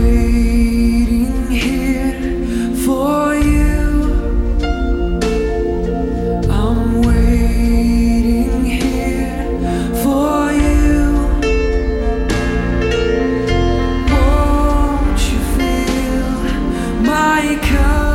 waiting here for you. I'm waiting here for you. Won't you fill my cup?